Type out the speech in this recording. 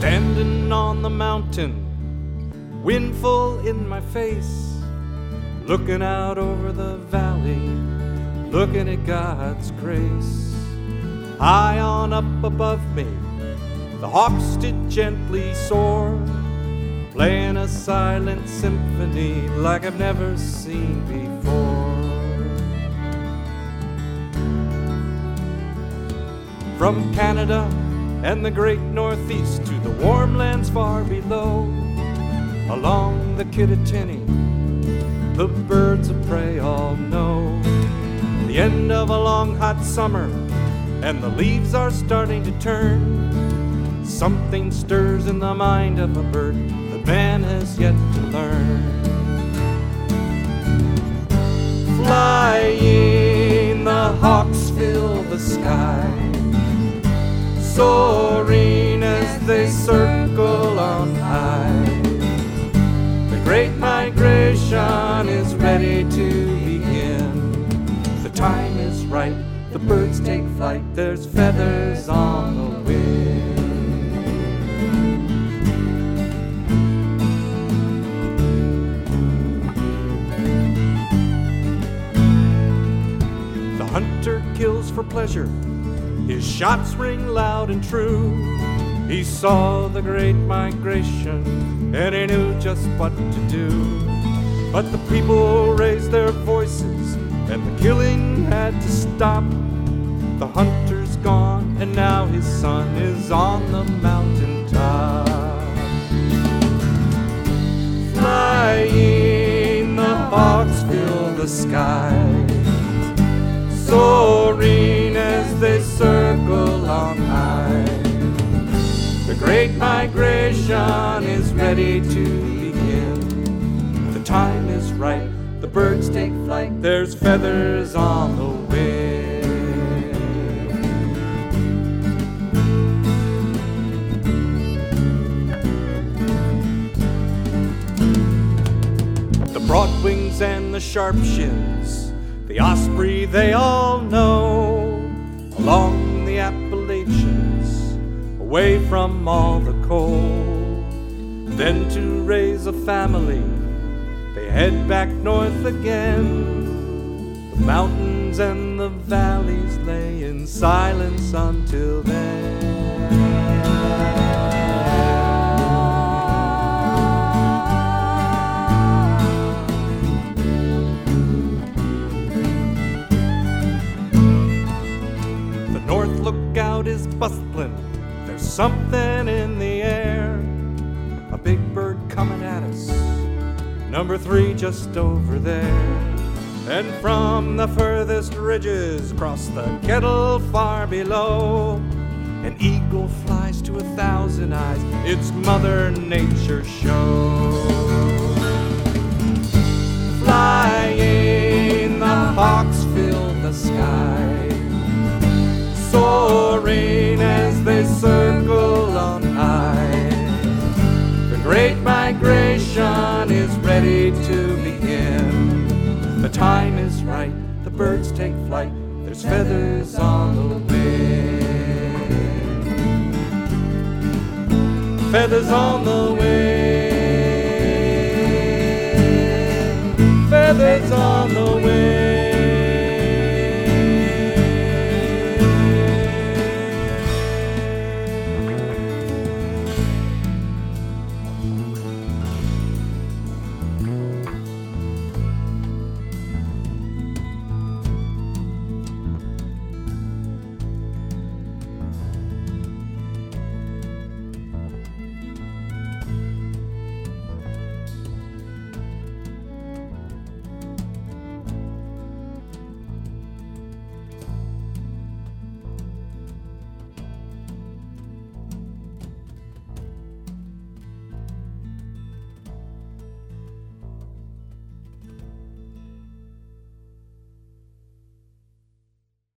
Standing on the mountain, windfall in my face, looking out over the valley, looking at God's grace. High on up above me, the hawks did gently soar, playing a silent symphony like I've never seen before. From Canada and the great Northeast to the warm lands far below, along the Kittatinny, the birds of prey all know the end of a long hot summer, and the leaves are starting to turn. Something stirs in the mind of a bird that man has yet to learn. Flying, the hawks fill the sky, soaring as they circle on high. The great migration is ready to begin. The time is right, the birds take flight, there's feathers on the wind. The hunter kills for pleasure, his shots ring loud and true. He saw the great migration and he knew just what to do. But the people raised their voices and the killing had to stop. The hunter's gone and now his son is on the mountaintop. Flying, the hawks fill the sky, soaring as they circle on high. The great migration is ready to begin. The time is right, the birds take flight, there's feathers on the wind. The broadwings and the sharp shins, the osprey they all know, along the Appalachians, away from all the cold. Then to raise a family, they head back north again. The mountains and the valleys lay in silence until then. Lookout is bustling, there's something in the air. A big bird coming at us, number 3 just over there. And from the furthest ridges across the kettle far below, an eagle flies to 1,000 eyes, it's Mother Nature's show. Flying, the hawks fill the sky, soaring as they circle on high. The great migration is ready to begin. The time is right, the birds take flight, there's feathers on the wind. Feathers on the wind. Feathers on the wind.